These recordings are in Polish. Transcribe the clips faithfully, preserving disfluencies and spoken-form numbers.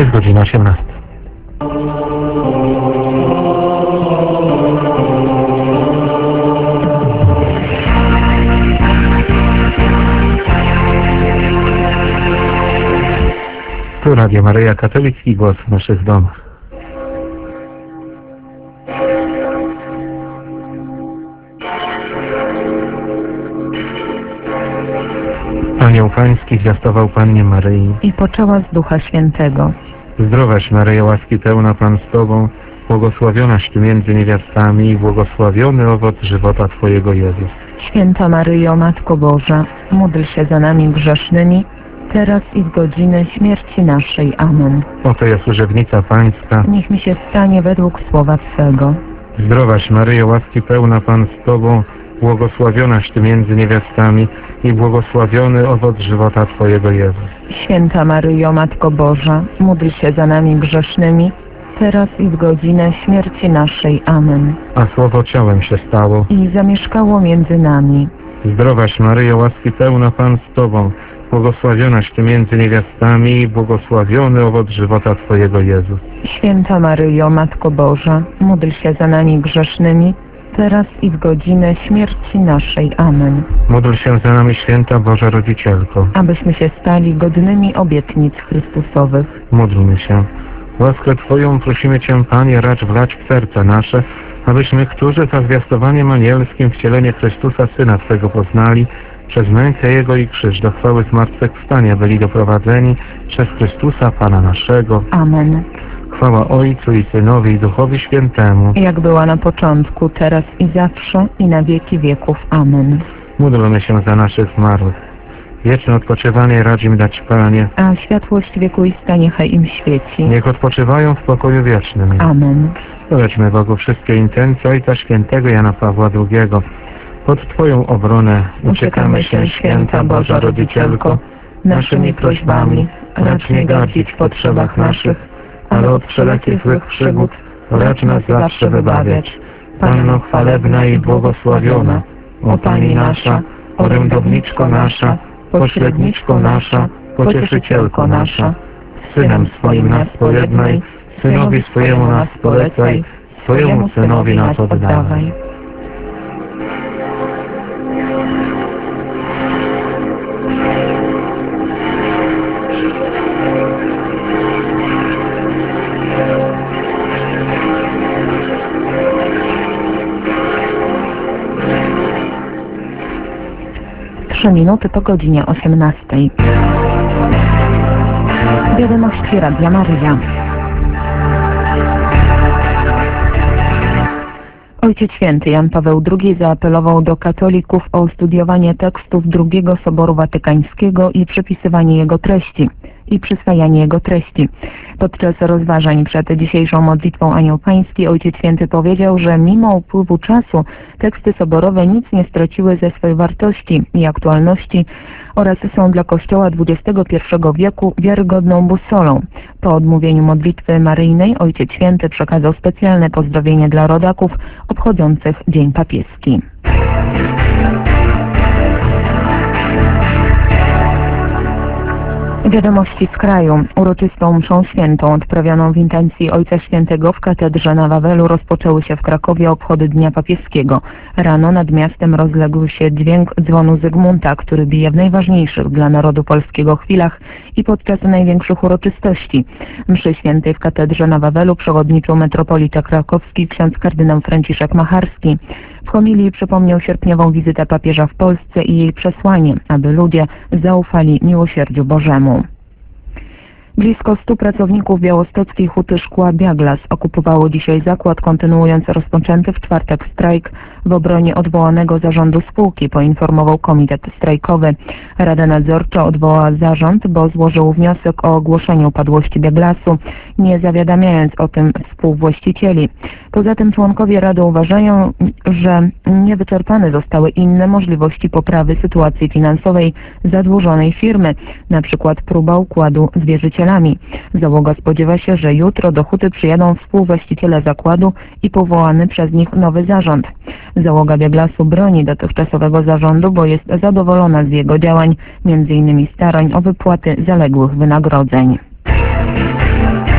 Jest godzina osiemnasta. Tu Radio Maryja, katolicki głos w naszych domach. Anioł Pański zwiastował Pannie Maryi i poczęła z Ducha Świętego. Zdrowaś Maryjo, łaski pełna, Pan z Tobą, błogosławionaś Ty między niewiastami i błogosławiony owoc żywota Twojego Jezus. Święta Maryjo, Matko Boża, módl się za nami grzesznymi, teraz i w godzinę śmierci naszej. Amen. Oto jest służebnica Pańska. Niech mi się stanie według słowa Twego. Zdrowaś Maryjo, łaski pełna, Pan z Tobą, błogosławionaś Ty między niewiastami i błogosławiony owoc żywota Twojego Jezus. Święta Maryjo, Matko Boża, módl się za nami grzesznymi, teraz i w godzinę śmierci naszej. Amen. A Słowo ciałem się stało i zamieszkało między nami. Zdrowaś Maryjo, łaski pełna, Pan z Tobą, błogosławionaś Ty między niewiastami i błogosławiony owoc żywota Twojego Jezus. Święta Maryjo, Matko Boża, módl się za nami grzesznymi, teraz i w godzinę śmierci naszej. Amen. Módl się za nami, Święta Boża Rodzicielko, abyśmy się stali godnymi obietnic Chrystusowych. Módlmy się. Łaskę Twoją prosimy Cię, Panie, racz wlać w serca nasze, abyśmy, którzy za zwiastowaniem anielskim wcielenie Chrystusa, Syna Twego poznali, przez mękę Jego i krzyż do chwały zmartwychwstania byli doprowadzeni przez Chrystusa, Pana naszego. Amen. Chwała Ojcu i Synowi i Duchowi Świętemu, jak była na początku, teraz i zawsze, i na wieki wieków. Amen. Módlmy się za naszych zmarłych. Wieczne odpoczywanie racz im dać, Panie, a światłość wiekuista niechaj im świeci. Niech odpoczywają w pokoju wiecznym. Amen. Doleczmy Bogu wszystkie intencje Ojca Świętego Jana Pawła drugiego. Pod Twoją obronę uciekamy się, Święta Boża Rodzicielko, naszymi prośbami, racz nie gardzić w potrzebach naszych, ale od wszelakich złych przygód racz nas zawsze wybawiać. Panno chwalebna i błogosławiona, o Pani nasza, orędowniczko nasza, pośredniczko nasza, pocieszycielko nasza, Synem swoim nas pojednaj, Synowi swojemu nas polecaj, swojemu Synowi nas oddawaj. Trzy minuty po godzinie osiemnastej. Wiadomości Radia Maryja. Ojciec Święty Jan Paweł drugi zaapelował do katolików o studiowanie tekstów drugiego Soboru Watykańskiego i przepisywanie jego treści i przyswajanie jego treści. Podczas rozważań przed dzisiejszą modlitwą Anioł Pański Ojciec Święty powiedział, że mimo upływu czasu teksty soborowe nic nie straciły ze swej wartości i aktualności oraz są dla Kościoła dwudziestego pierwszego wieku wiarygodną busolą. Po odmówieniu modlitwy maryjnej Ojciec Święty przekazał specjalne pozdrowienie dla rodaków obchodzących Dzień Papieski. Wiadomości z kraju. Uroczystą mszą świętą odprawioną w intencji Ojca Świętego w katedrze na Wawelu rozpoczęły się w Krakowie obchody Dnia Papieskiego. Rano nad miastem rozległ się dźwięk dzwonu Zygmunta, który bije w najważniejszych dla narodu polskiego chwilach i podczas największych uroczystości. Mszy świętej w katedrze na Wawelu przewodniczył metropolita krakowski ksiądz kardynał Franciszek Macharski. W homilii przypomniał sierpniową wizytę papieża w Polsce i jej przesłanie, aby ludzie zaufali miłosierdziu Bożemu. Blisko stu pracowników białostockiej huty szkła Biaglas okupowało dzisiaj zakład, kontynuując rozpoczęty w czwartek strajk w obronie odwołanego zarządu spółki, poinformował komitet strajkowy. Rada Nadzorcza odwołała zarząd, bo złożył wniosek o ogłoszenie upadłości Biaglasu, nie zawiadamiając o tym współwłaścicieli. Poza tym członkowie Rady uważają, że niewyczerpane zostały inne możliwości poprawy sytuacji finansowej zadłużonej firmy, na przykład próba układu z wierzycielami. Załoga spodziewa się, że jutro do huty przyjadą współwłaściciele zakładu i powołany przez nich nowy zarząd. Załoga Biaglasu broni dotychczasowego zarządu, bo jest zadowolona z jego działań, między innymi starań o wypłaty zaległych wynagrodzeń.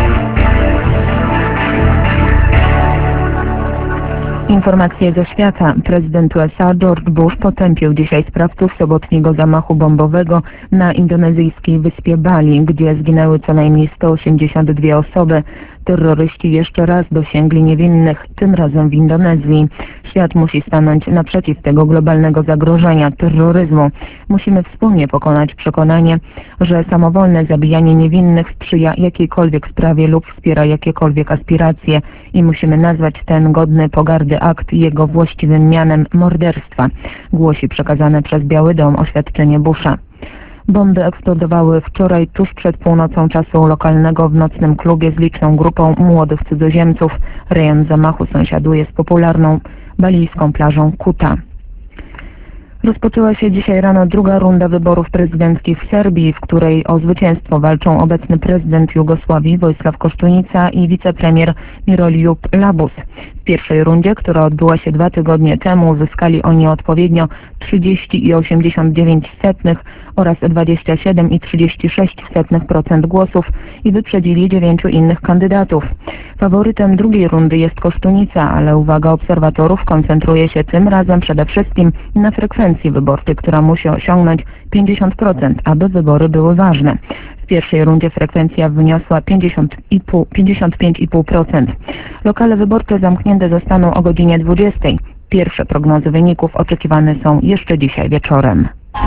Informacje ze świata. Prezydent U S A George Bush potępił dzisiaj sprawców sobotniego zamachu bombowego na indonezyjskiej wyspie Bali, gdzie zginęły co najmniej sto osiemdziesiąt dwie osoby. Terroryści jeszcze raz dosięgli niewinnych, tym razem w Indonezji. Świat musi stanąć naprzeciw tego globalnego zagrożenia terroryzmu. Musimy wspólnie pokonać przekonanie, że samowolne zabijanie niewinnych sprzyja jakiejkolwiek sprawie lub wspiera jakiekolwiek aspiracje i musimy nazwać ten godny pogardy akt jego właściwym mianem morderstwa, głosi przekazane przez Biały Dom oświadczenie Busha. Bomby eksplodowały wczoraj tuż przed północą czasu lokalnego w nocnym klubie z liczną grupą młodych cudzoziemców. Rejon zamachu sąsiaduje z popularną balijską plażą Kuta. Rozpoczęła się dzisiaj rano druga runda wyborów prezydenckich w Serbii, w której o zwycięstwo walczą obecny prezydent Jugosławii Wojslaw Kosztunica i wicepremier Miroljub Labus. W pierwszej rundzie, która odbyła się dwa tygodnie temu, uzyskali oni odpowiednio trzydzieści i osiemdziesiąt dziewięć setnych oraz dwadzieścia siedem i trzydzieści sześć setnych procent głosów i wyprzedzili dziewięciu innych kandydatów. Faworytem drugiej rundy jest Kosztunica, ale uwaga obserwatorów koncentruje się tym razem przede wszystkim na frekwencji wyborczej, która musi osiągnąć pięćdziesiąt procent, aby wybory były ważne. W pierwszej rundzie frekwencja wyniosła pięćdziesiąt pięć i pół procent. Lokale wyborcze zamknięte zostaną o godzinie dwudziestej. Pierwsze prognozy wyników oczekiwane są jeszcze dzisiaj wieczorem.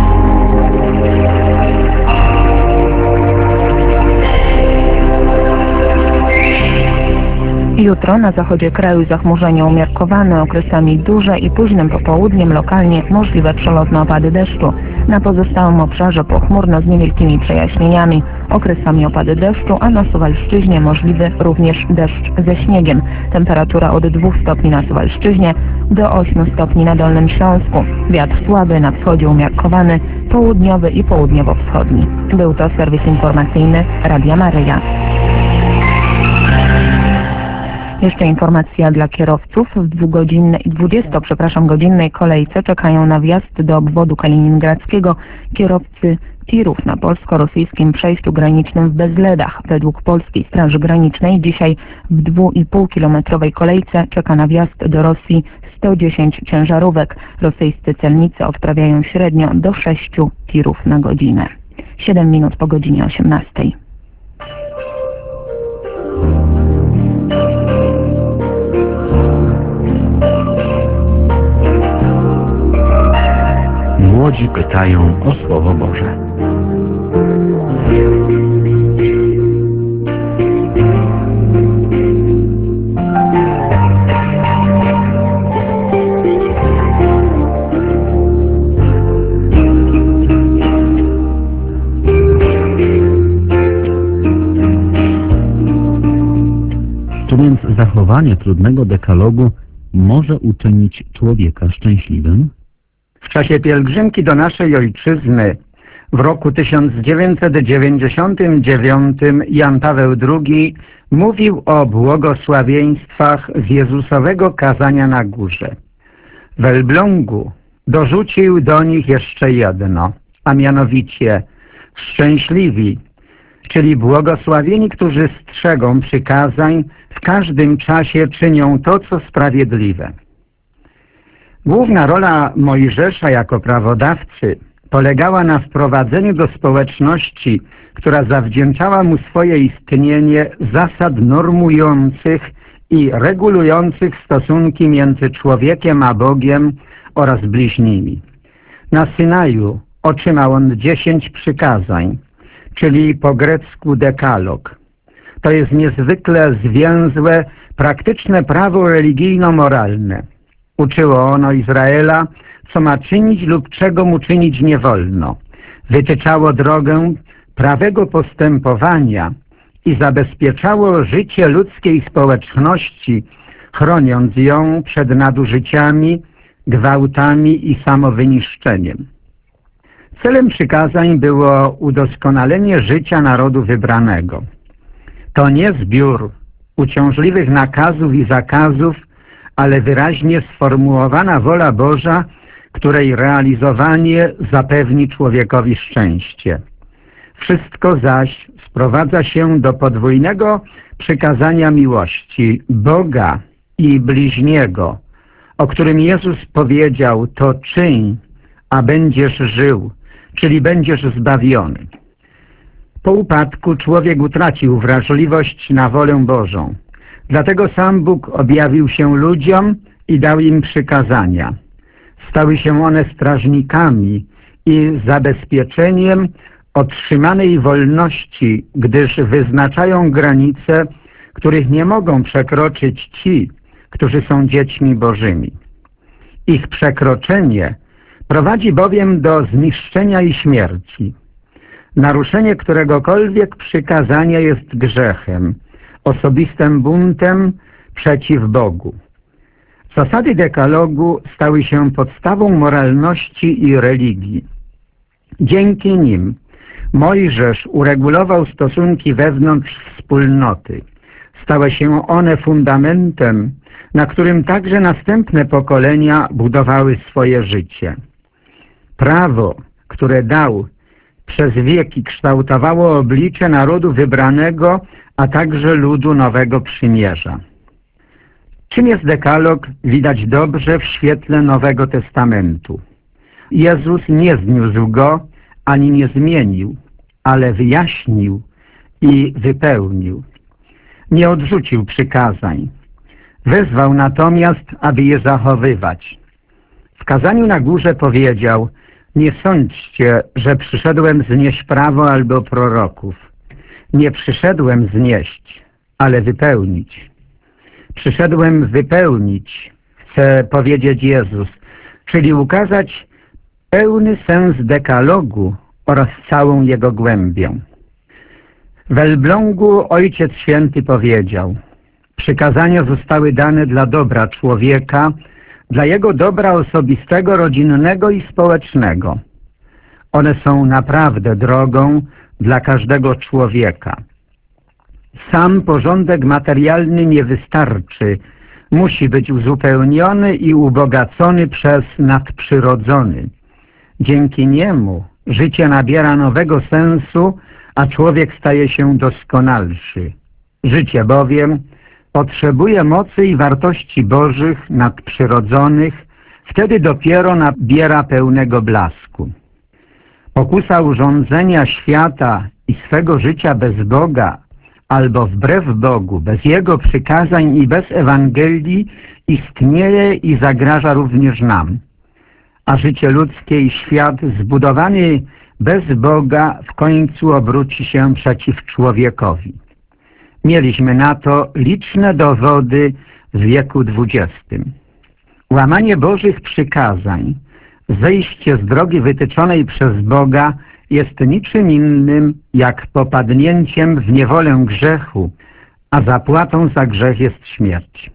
Jutro na zachodzie kraju zachmurzenie umiarkowane, okresami duże i późnym popołudniem lokalnie możliwe przelotne opady deszczu. Na pozostałym obszarze pochmurno z niewielkimi przejaśnieniami, okresami opady deszczu, a na Suwalszczyźnie możliwy również deszcz ze śniegiem. Temperatura od dwóch stopni na Suwalszczyźnie do ośmiu stopni na Dolnym Śląsku. Wiatr słaby, na wschodzie umiarkowany, południowy i południowo-wschodni. Był to serwis informacyjny Radia Maryja. Jeszcze informacja dla kierowców. W dwugodzinnej, dwudziesto, przepraszam, godzinnej kolejce czekają na wjazd do obwodu kaliningradzkiego kierowcy tirów na polsko-rosyjskim przejściu granicznym w Bezledach. Według Polskiej Straży Granicznej dzisiaj w dwuipółkilometrowej kolejce czeka na wjazd do Rosji sto dziesięć ciężarówek. Rosyjscy celnicy odprawiają średnio do sześciu tirów na godzinę. siedem minut po godzinie osiemnastej. Młodzi pytają o Słowo Boże. Czy więc zachowanie trudnego dekalogu może uczynić człowieka szczęśliwym? W czasie pielgrzymki do naszej ojczyzny w roku tysiąc dziewięćset dziewięćdziesiątym dziewiątym Jan Paweł drugi mówił o błogosławieństwach z Jezusowego kazania na górze. W Elblągu dorzucił do nich jeszcze jedno, a mianowicie szczęśliwi, czyli błogosławieni, którzy strzegą przykazań, w każdym czasie czynią to, co sprawiedliwe. Główna rola Mojżesza jako prawodawcy polegała na wprowadzeniu do społeczności, która zawdzięczała mu swoje istnienie, zasad normujących i regulujących stosunki między człowiekiem a Bogiem oraz bliźnimi. Na Synaju otrzymał on dziesięć przykazań, czyli po grecku dekalog. To jest niezwykle zwięzłe, praktyczne prawo religijno-moralne. Uczyło ono Izraela, co ma czynić lub czego mu czynić nie wolno. Wytyczało drogę prawego postępowania i zabezpieczało życie ludzkiej społeczności, chroniąc ją przed nadużyciami, gwałtami i samowyniszczeniem. Celem przykazań było udoskonalenie życia narodu wybranego. To nie zbiór uciążliwych nakazów i zakazów, ale wyraźnie sformułowana wola Boża, której realizowanie zapewni człowiekowi szczęście. Wszystko zaś sprowadza się do podwójnego przykazania miłości Boga i bliźniego o którym Jezus powiedział: to czyń, a będziesz żył, czyli będziesz zbawiony. Po upadku człowiek utracił wrażliwość na wolę Bożą. Dlatego sam Bóg objawił się ludziom i dał im przykazania. Stały się one strażnikami i zabezpieczeniem otrzymanej wolności, gdyż wyznaczają granice, których nie mogą przekroczyć ci, którzy są dziećmi Bożymi. Ich przekroczenie prowadzi bowiem do zniszczenia i śmierci. Naruszenie któregokolwiek przykazania jest grzechem, osobistym buntem przeciw Bogu. Zasady dekalogu stały się podstawą moralności i religii. Dzięki nim Mojżesz uregulował stosunki wewnątrz wspólnoty. Stały się one fundamentem, na którym także następne pokolenia budowały swoje życie. Prawo, które dał, przez wieki kształtowało oblicze narodu wybranego, a także ludu Nowego Przymierza. Czym jest dekalog, widać dobrze w świetle Nowego Testamentu. Jezus nie zniósł go, ani nie zmienił, ale wyjaśnił i wypełnił. Nie odrzucił przykazań. Wezwał natomiast, aby je zachowywać. W kazaniu na górze powiedział: nie sądźcie, że przyszedłem znieść prawo albo proroków. Nie przyszedłem znieść, ale wypełnić. Przyszedłem wypełnić, chce powiedzieć Jezus, czyli ukazać pełny sens dekalogu oraz całą jego głębię. W Elblągu Ojciec Święty powiedział: przykazania zostały dane dla dobra człowieka, dla jego dobra osobistego, rodzinnego i społecznego. One są naprawdę drogą dla każdego człowieka. Sam porządek materialny nie wystarczy. Musi być uzupełniony i ubogacony przez nadprzyrodzony. Dzięki niemu życie nabiera nowego sensu, a człowiek staje się doskonalszy. Życie bowiem potrzebuje mocy i wartości bożych, nadprzyrodzonych, wtedy dopiero nabiera pełnego blasku. Pokusa urządzenia świata i swego życia bez Boga, albo wbrew Bogu, bez Jego przykazań i bez Ewangelii istnieje i zagraża również nam. A życie ludzkie i świat zbudowany bez Boga w końcu obróci się przeciw człowiekowi. Mieliśmy na to liczne dowody w wieku dwudziestym. Łamanie Bożych przykazań, zejście z drogi wytyczonej przez Boga jest niczym innym jak popadnięciem w niewolę grzechu, a zapłatą za grzech jest śmierć.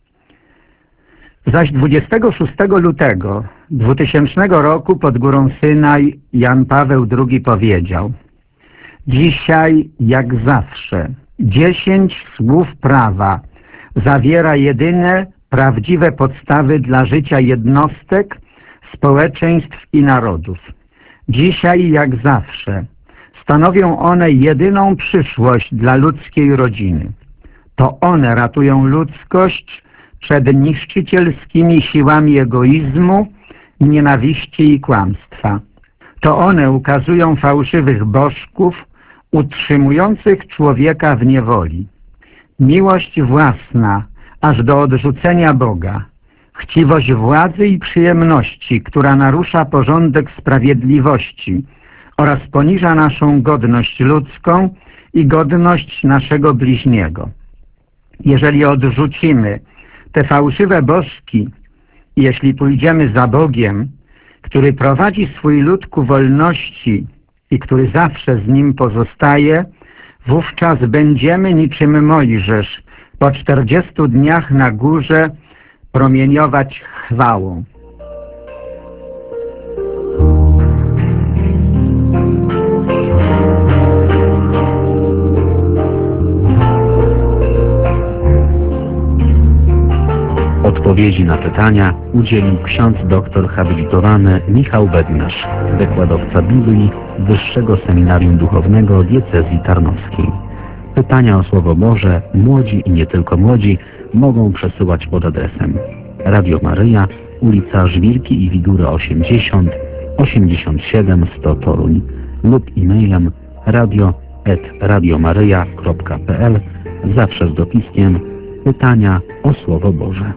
Zaś dwudziestego szóstego lutego dwutysięcznego roku pod górą Synaj Jan Paweł drugi powiedział: dzisiaj, jak zawsze, dziesięć słów prawa zawiera jedyne prawdziwe podstawy dla życia jednostek, społeczeństw i narodów. Dzisiaj, jak zawsze, stanowią one jedyną przyszłość dla ludzkiej rodziny. To one ratują ludzkość przed niszczycielskimi siłami egoizmu, nienawiści i kłamstwa. To one ukazują fałszywych bożków, utrzymujących człowieka w niewoli. Miłość własna, aż do odrzucenia Boga. Chciwość władzy i przyjemności, która narusza porządek sprawiedliwości oraz poniża naszą godność ludzką i godność naszego bliźniego. Jeżeli odrzucimy te fałszywe bożki, jeśli pójdziemy za Bogiem, który prowadzi swój lud ku wolności i który zawsze z nim pozostaje, wówczas będziemy niczym Mojżesz po czterdziestu dniach na górze promieniować chwałą. Odpowiedzi na pytania udzielił ksiądz doktor habilitowany Michał Bednarz, wykładowca Biblii Wyższego Seminarium Duchownego Diecezji Tarnowskiej. Pytania o Słowo Boże młodzi i nie tylko młodzi mogą przesyłać pod adresem Radio Maryja, ulica Żwirki i Wigury osiemdziesiąt, osiemdziesiąt siedem sto Toruń lub e-mailem radio at radiomaryja kropka p l, zawsze z dopiskiem pytania o Słowo Boże.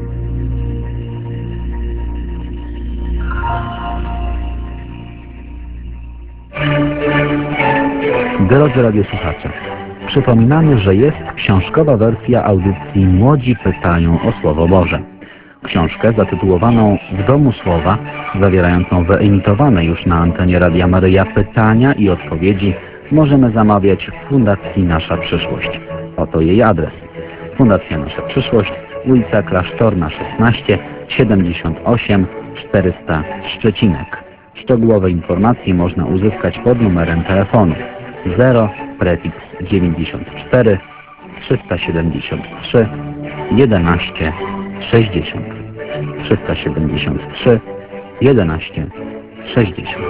Drodzy radiosłuchacze, przypominamy, że jest książkowa wersja audycji Młodzi pytają o Słowo Boże. Książkę zatytułowaną W domu Słowa, zawierającą wyemitowane już na antenie Radia Maryja pytania i odpowiedzi, możemy zamawiać w Fundacji Nasza Przyszłość. Oto jej adres. Fundacja Nasza Przyszłość, ulica Klasztorna szesnaście, siedemdziesiąt osiem, czterysta Szczecinek. Szczegółowe informacje można uzyskać pod numerem telefonu zero prefiks dziewięćdziesiąt cztery, trzysta siedemdziesiąt trzy, jedenaście sześćdziesiąt. trzysta siedemdziesiąt trzy, jedenaście sześćdziesiąt.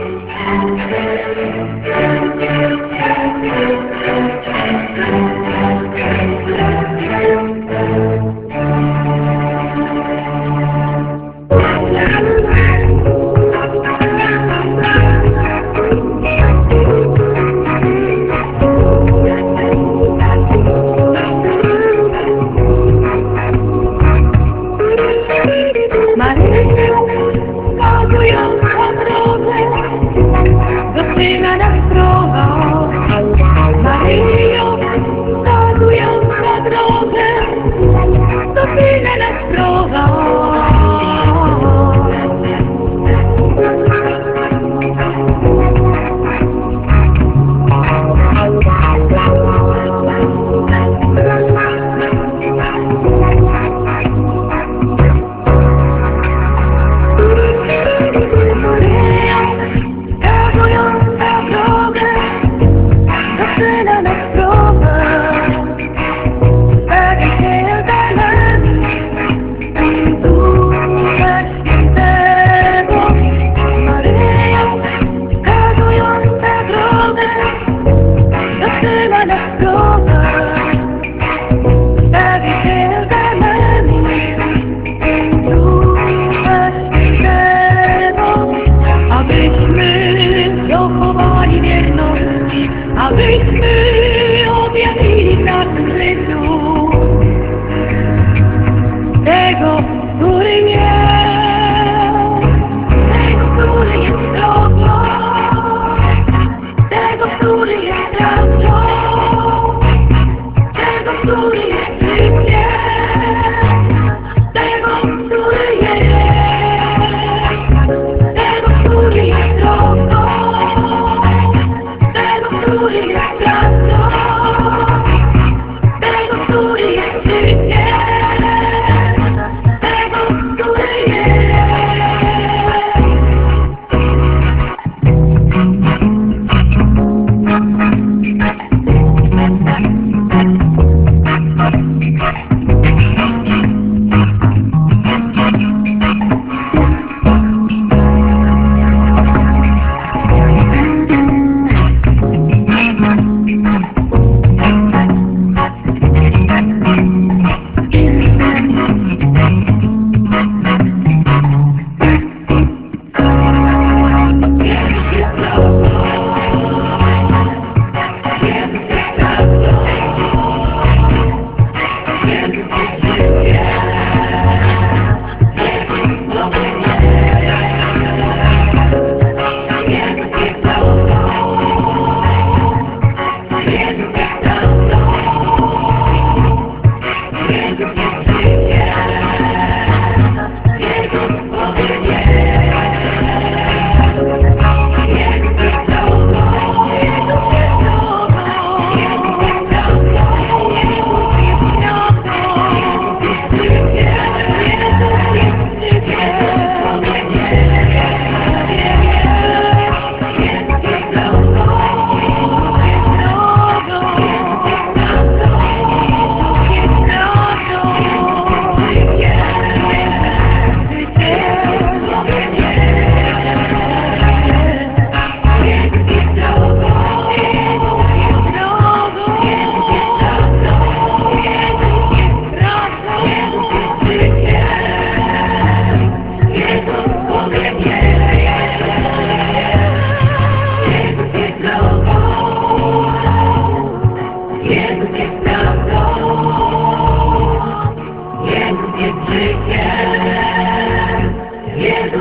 Maryjo, wskazując na drogę,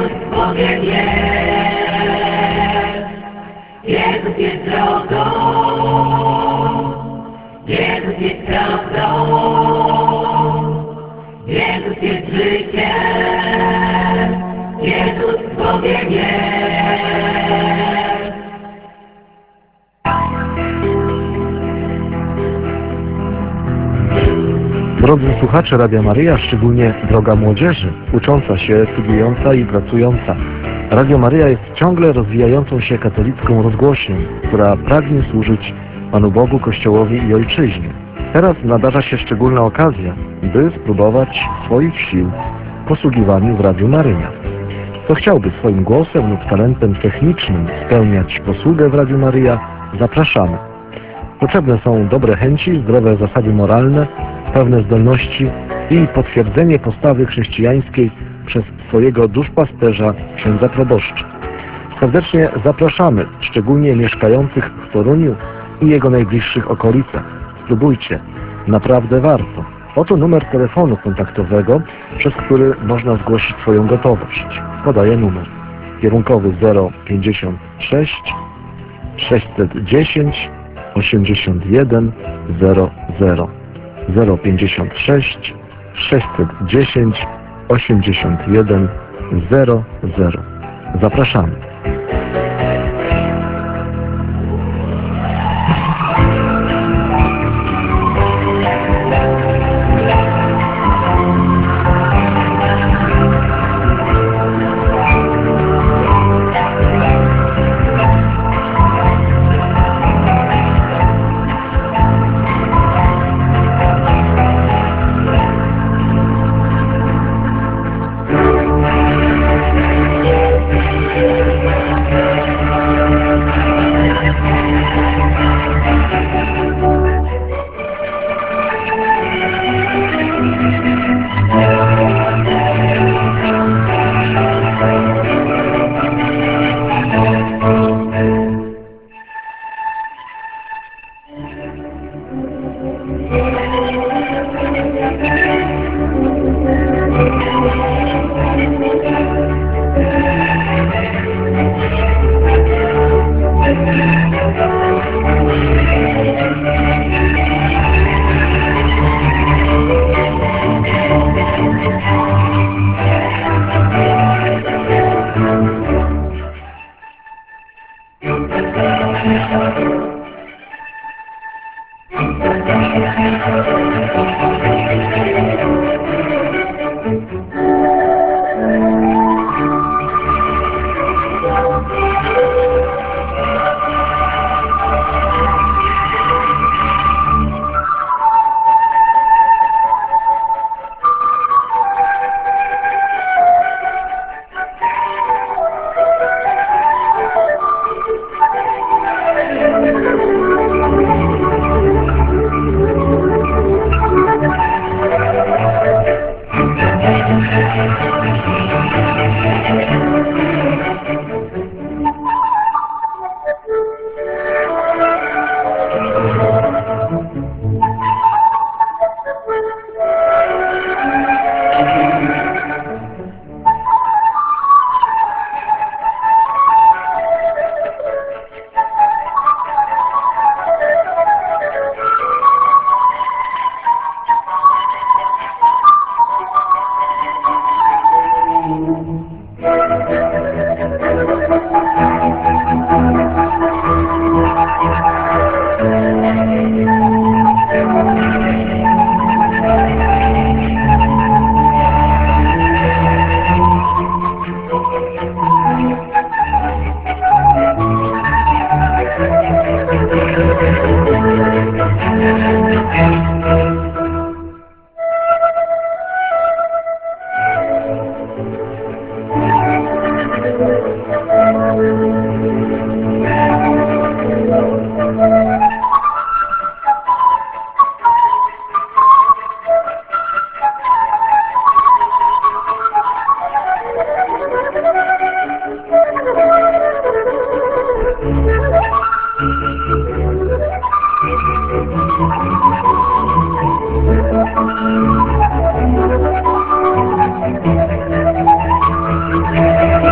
Jezus powiem jest, Jezus jest drogą, Jezus jest prawdą, Jezus jest życiem, Jezus powiem jest. Drodzy słuchacze Radia Maryja, szczególnie droga młodzieży, ucząca się, studiująca i pracująca. Radio Maryja jest ciągle rozwijającą się katolicką rozgłośnią, która pragnie służyć Panu Bogu, Kościołowi i Ojczyźnie. Teraz nadarza się szczególna okazja, by spróbować swoich sił w posługiwaniu w Radiu Maryja. Kto chciałby swoim głosem lub talentem technicznym spełniać posługę w Radiu Maryja, zapraszamy. Potrzebne są dobre chęci, zdrowe zasady moralne, pewne zdolności i potwierdzenie postawy chrześcijańskiej przez swojego duszpasterza, księdza proboszcza. Serdecznie zapraszamy, szczególnie mieszkających w Toruniu i jego najbliższych okolicach. Spróbujcie, naprawdę warto. Oto numer telefonu kontaktowego, przez który można zgłosić swoją gotowość. Podaję numer kierunkowy zero pięćdziesiąt sześć sześćset dziesięć osiemdziesiąt jeden zero zero zero pięćdziesiąt sześć sześćset dziesięć osiemdziesiąt jeden zero zero. Zapraszamy. Thank you.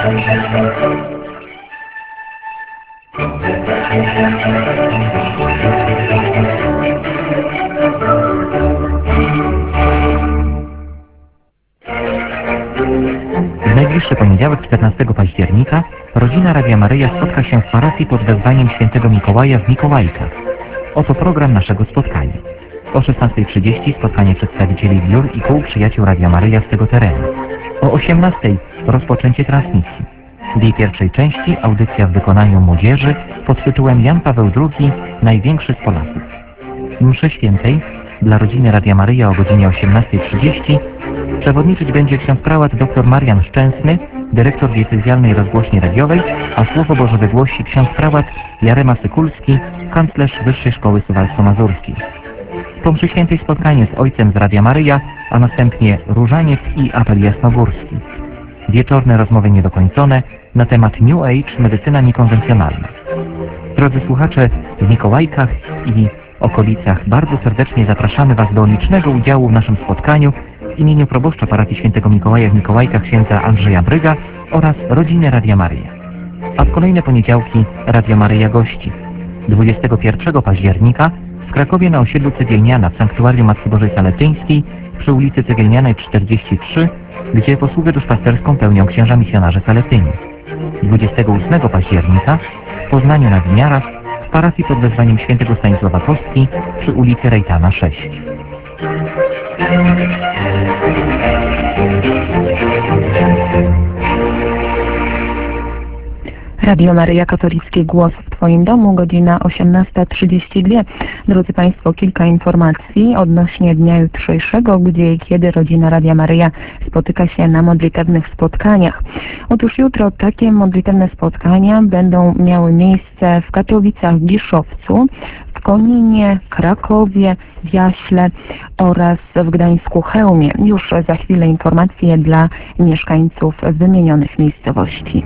W najbliższy poniedziałek, czternastego października, rodzina Radia Maryja spotka się w parafii pod wezwaniem świętego Mikołaja w Mikołajkach. Oto program naszego spotkania. O szesnastej trzydzieści spotkanie przedstawicieli biur i kół przyjaciół Radia Maryja z tego terenu. O osiemnastej rozpoczęcie transmisji. W jej pierwszej części audycja w wykonaniu młodzieży pod tytułem Jan Paweł drugi – Największy z Polaków. W mszy świętej dla rodziny Radia Maryja o godzinie osiemnastej trzydzieści przewodniczyć będzie ksiądz prałat dr Marian Szczęsny, dyrektor diecezjalnej rozgłośni radiowej, a Słowo Boże wygłosi ksiądz prałat Jarema Sykulski, kanclerz Wyższej Szkoły Suwalsko-Mazurskiej. Po mszy świętej spotkanie z ojcem z Radia Maryja, a następnie różaniec i apel jasnogórski. Wieczorne rozmowy niedokończone na temat New Age, medycyna niekonwencjonalna. Drodzy słuchacze, w Mikołajkach i okolicach bardzo serdecznie zapraszamy Was do licznego udziału w naszym spotkaniu w imieniu proboszcza parafii świętego Mikołaja w Mikołajkach księdza Andrzeja Bryga oraz rodziny Radia Maryja. A w kolejne poniedziałki Radio Maryja gości. dwudziestego pierwszego października w Krakowie na osiedlu Cegielniana w Sanktuarium Matki Bożej Saletyńskiej przy ulicy Cegielnianej czterdzieści trzy, gdzie posługę duszpasterską pełnią księża misjonarze Saletyni. dwudziestego ósmego października w Poznaniu nad Miarach w parafii pod wezwaniem świętego Stanisława Kostki przy ulicy Rejtana sześć. Radio Maryja Katolicki Głos w Twoim domu, godzina osiemnasta trzydzieści dwa. Drodzy Państwo, kilka informacji odnośnie dnia jutrzejszego, gdzie i kiedy rodzina Radia Maryja spotyka się na modlitewnych spotkaniach. Otóż jutro takie modlitewne spotkania będą miały miejsce w Katowicach, w Giszowcu, w Koninie, Krakowie, w Jaśle oraz w Gdańsku Chełmie. Już za chwilę informacje dla mieszkańców wymienionych miejscowości.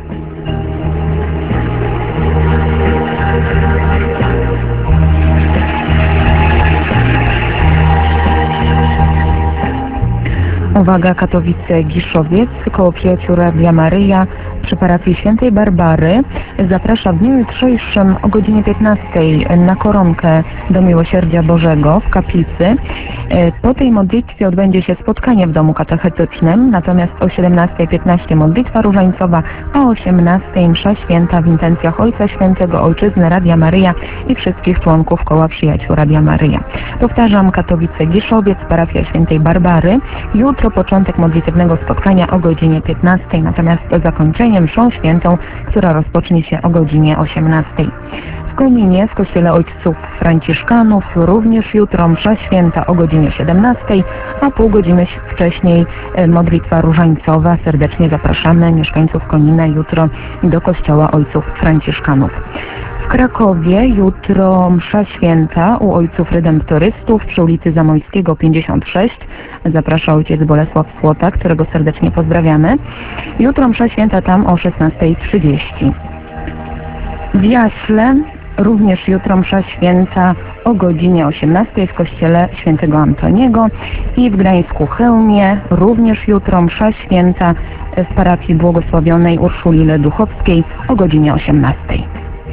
Uwaga, Katowice, Giszowiec, koło przyjaciół Radia Maryja przy parafii Świętej Barbary zaprasza w dniu jutrzejszym o godzinie piętnastej na koronkę do Miłosierdzia Bożego w kaplicy. Po tej modlitwie odbędzie się spotkanie w domu katechetycznym, natomiast o siedemnastej piętnaście modlitwa różańcowa, a o osiemnastej msza święta w intencjach Ojca Świętego, Ojczyzny Radia Maryja i wszystkich członków koła przyjaciół Radia Maryja. Powtarzam, Katowice, Giszowiec, parafia Świętej Barbary. Jutro początek modlitewnego spotkania o godzinie piętnastej, natomiast zakończenie mszą świętą, która rozpocznie się o godzinie osiemnastej. W Koninie w kościele ojców franciszkanów również jutro msza święta o godzinie siedemnastej, a pół godziny wcześniej modlitwa różańcowa. Serdecznie zapraszamy mieszkańców Konina jutro do kościoła ojców franciszkanów. W Krakowie jutro msza święta u ojców redemptorystów przy ulicy Zamojskiego pięćdziesiąt sześć. Zaprasza ojciec Bolesław Słota, którego serdecznie pozdrawiamy. Jutro msza święta tam o szesnastej trzydzieści. W Jaśle również jutro msza święta o godzinie osiemnastej w kościele świętego Antoniego i w Gdańsku Chełmie również jutro msza święta w parafii błogosławionej Urszuli Leduchowskiej o godzinie osiemnastej.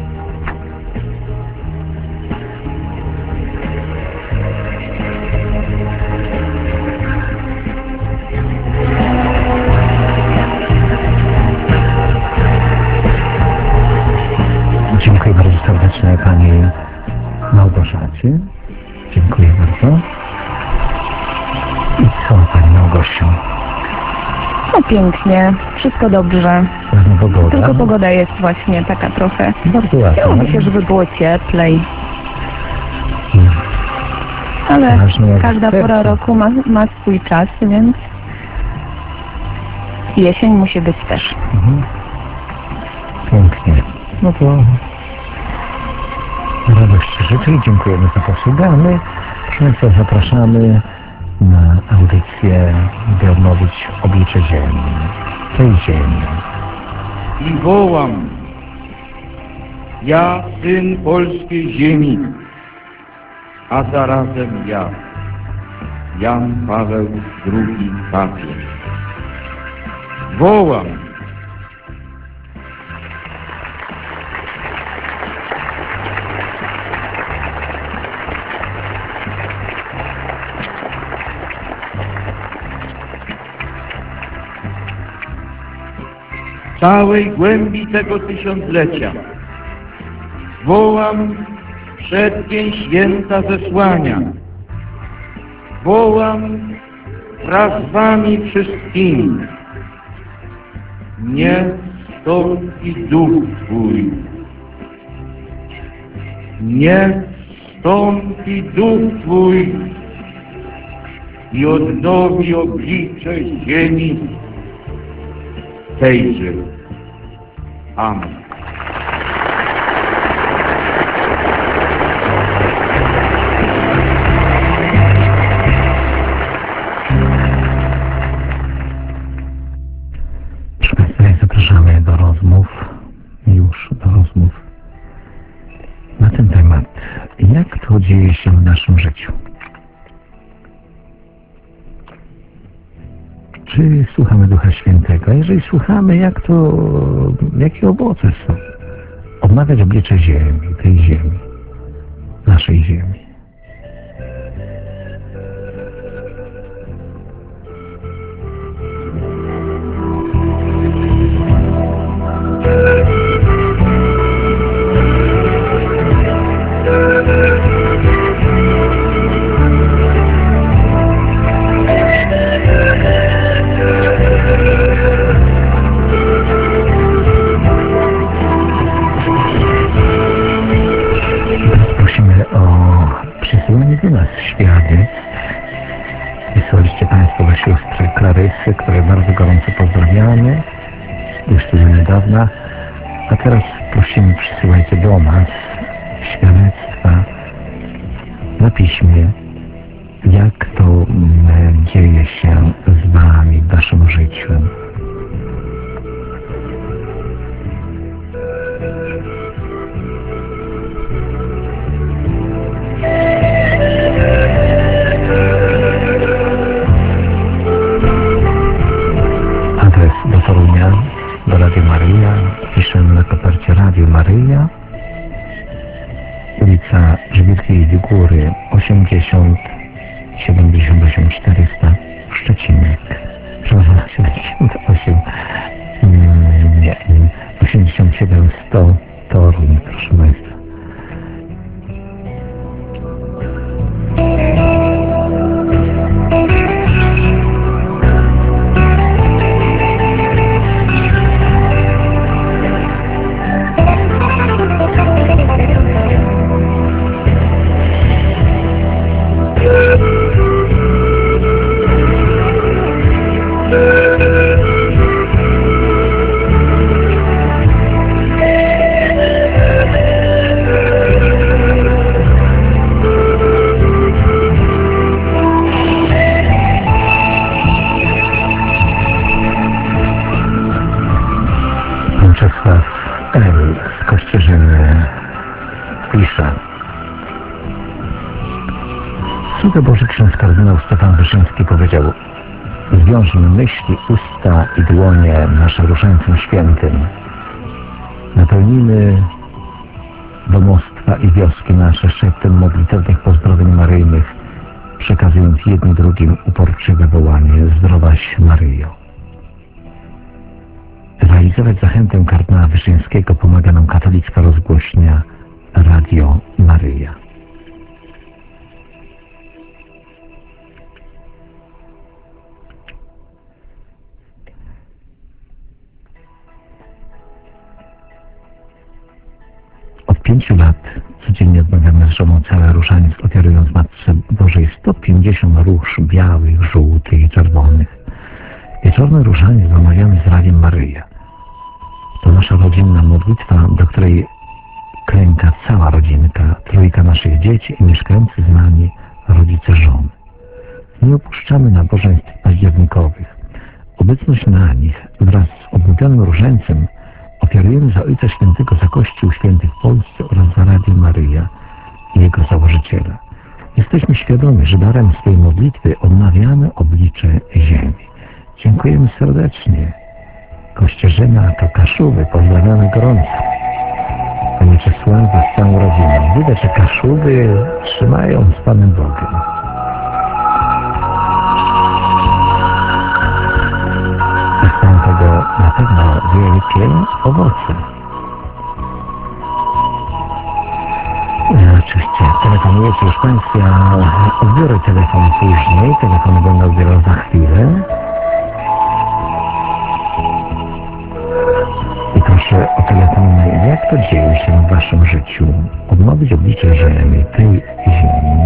Dziękuję bardzo serdecznie Pani Małgorzacie. Dziękuję bardzo. I co Pani Małgosiu? No pięknie, wszystko dobrze. Pewna pogoda. Tylko pogoda jest właśnie taka trochę. Bardzo ładna. Chciałoby się, żeby było cieplej. Hmm. Ale Ważne jak każda serce. pora roku ma, ma swój czas, więc jesień musi być też. Mhm. Pięknie. No to radości życzę i dziękujemy za posługę, a my proszę Państwa zapraszamy na audycję, by odnowić oblicze ziemi, tej ziemi. I wołam, ja, syn polskiej ziemi, a zarazem ja, Jan Paweł drugi papież. Wołam, całej głębi tego tysiąclecia wołam przeddzień święta zesłania. Wołam wraz z wami wszystkimi. Niech stąpi duch Twój. Niech stąpi duch Twój i odnowi oblicze ziemi tejże. Amen. Proszę Państwa, zapraszamy do rozmów, już do rozmów na ten temat, jak to dzieje się w naszym życiu. Czy słuchamy Ducha Świętego? A jeżeli słuchamy, jak to, jakie owoce są? Odnawiać oblicze ziemi, tej ziemi, naszej ziemi. Przysyłanie do nas świadectw. Wysłaliście Państwo do siostry Klarysy, które bardzo gorąco pozdrawiamy. Jeszcze do niedawna. A teraz prosimy, przysyłajcie do nas świadectwa na piśmie, jak to mm, dzieje się z Wami w Waszym życiu. Do Torunia, do Radio Maryja, piszemy na kopercie Radio Maryja, ulica Żwirskiej Góry osiemdziesiąt siedemdziesiąt osiem czterysta Szczecinek, przepraszam, siedemdziesiąt osiem, mm, nie, osiemdziesiąt siedem sto Toruń, proszę Państwa. Czesław L. z Kościerzyny pisze: Sługa Boży ksiądz kardynał Stefan Wyszyński powiedział: zwiążmy myśli, usta i dłonie nasze różańcem świętym. Napełnimy domostwa i wioski nasze szeptem modlitewnych pozdrowień maryjnych, przekazując jednym drugim uporczywe wołanie: Zdrowaś Maryjo. Realizować zachętę kardynała Wyszyńskiego pomaga nam katolicka rozgłośnia Radio Maryja. Od pięciu lat codziennie odmawiamy z żoną całe różaniec, ofiarując Matce Bożej sto pięćdziesiąt róż białych, żółtych i czerwonych. Wieczorny różaniec odmawiamy z Radiem Maryja. To nasza rodzinna modlitwa, do której klęka cała rodzinka, trójka naszych dzieci i mieszkający z nami rodzice żony. Nie opuszczamy nabożeństw październikowych. Obecność na nich wraz z odmówionym różańcem ofiarujemy za Ojca Świętego, za Kościół Święty w Polsce oraz za Radio Maryja i jego założyciela. Jesteśmy świadomi, że darem swojej modlitwy odnawiamy oblicze ziemi. Dziękujemy serdecznie. Kościerzyna to Kaszuby, pozdrawiamy gorąco. Panie Czesława z całą rodziną. Widać, że Kaszuby trzymają z Panem Bogiem. A z tego na pewno wielkie Proszę Państwa, odbiorę telefon później, telefon będę odbierał za chwilę. I proszę o telefon, jak to dzieje się w Waszym życiu? Odnowić oblicze ziemi, tej ziemi.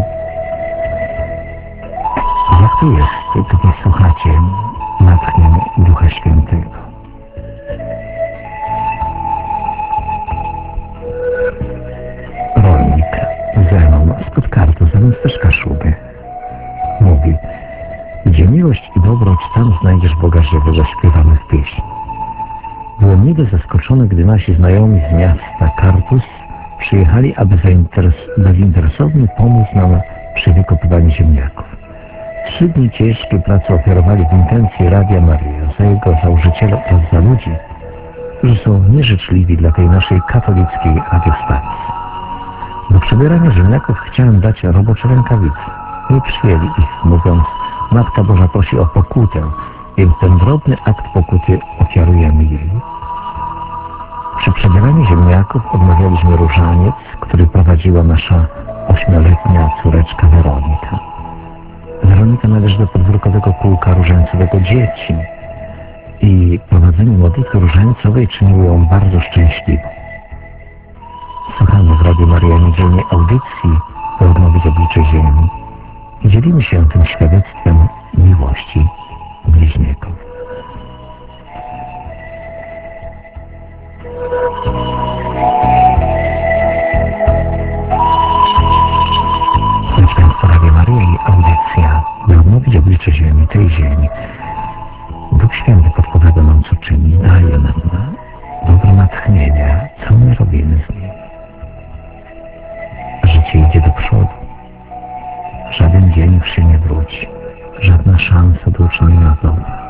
Jak to jest, kiedy słuchacie natchnień Ducha Świętego? Rolnik Zenon spod Kartuzu, też Kaszuby, mówi: gdzie miłość i dobroć, tam znajdziesz Boga żywego, śpiewamy w pieśni. Byłem niby zaskoczony, gdy nasi znajomi z miasta Kartus przyjechali, aby zainteres- bezinteresownie pomóc nam przy wykopywaniu ziemniaków. Trzy dni ciężkiej pracy ofiarowali w intencji Radia Maryja, za jego założyciela oraz za ludzi, którzy są nieżyczliwi dla tej naszej katolickiej radiostacji. Do przebierania ziemniaków chciałem dać robocze rękawice. Nie przyjęli ich, mówiąc: Matka Boża prosi o pokutę, więc ten drobny akt pokuty ofiarujemy jej. Przy przebieraniu ziemniaków odmawialiśmy różaniec, który prowadziła nasza ośmioletnia córeczka Weronika. Weronika należy do podwórkowego kółka różańcowego dzieci i prowadzenie modlitwy różańcowej czyniło ją bardzo szczęśliwą. Słuchamy w Radiu Maryja niedzielnej audycji by odnowić oblicze ziemi i dzielimy się tym świadectwem miłości bliźniego. Słuchajcie Państwo, Radio Maryja i audycja by odnowić oblicze ziemi, tej ziemi. Duch Święty podpowiada nam, co czyni, daje nam dobre natchnienia, co my robimy z nim. Życie idzie do przodu. Żaden dzień już się nie wróci. Żadna szansa do uczynienia dobra.